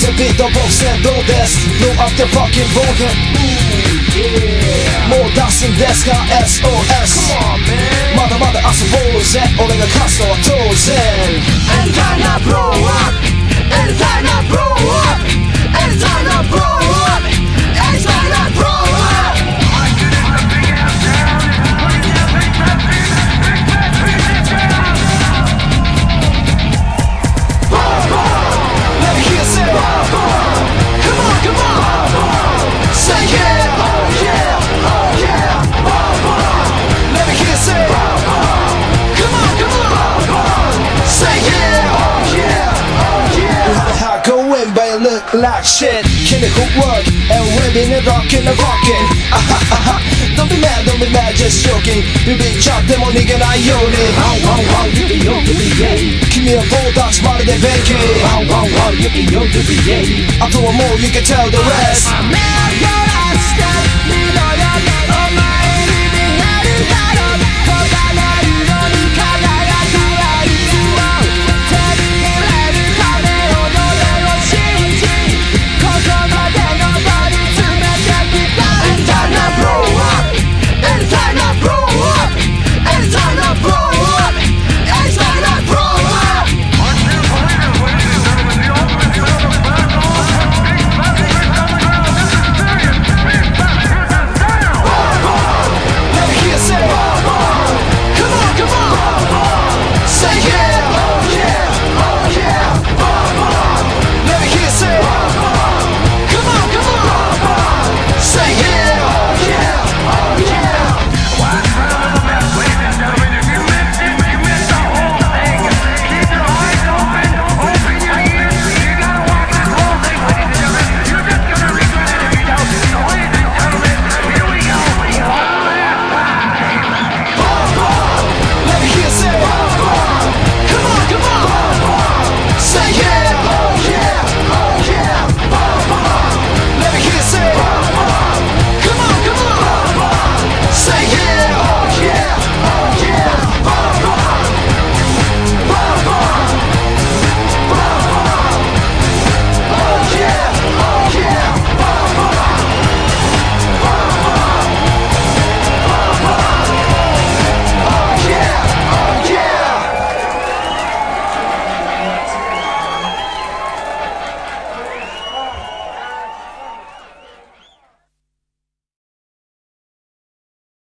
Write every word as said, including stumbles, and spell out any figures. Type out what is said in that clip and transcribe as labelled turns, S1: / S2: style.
S1: ぜビートボックスでどうです No after fucking brokenもう出すんですか エスオーエス まだまだ遊ぼうぜ俺が勝つのは当然
S2: Anytime I blow up Anytime I blow up Anytime I blow up Anytime I blow up
S1: Let me hear say Come on, come on Say yeah, oh yeah, oh yeah Let me hear say Come on, come on Say yeah, oh yeah, oh yeah You have a heart going but you look like shit Can it work and living and rockin' and rockin' Aha, aha Don't be mad, don't be mad, just joking ビビっちゃっても逃げないように
S2: Wow, wow, wow, yippee yo, yippee yay
S1: 君は棒立ちまるでベンキー
S2: Wow, wow, wow, yippee yo, yippee yay
S1: あとはもう you can tell the rest
S2: I'm never gonna stop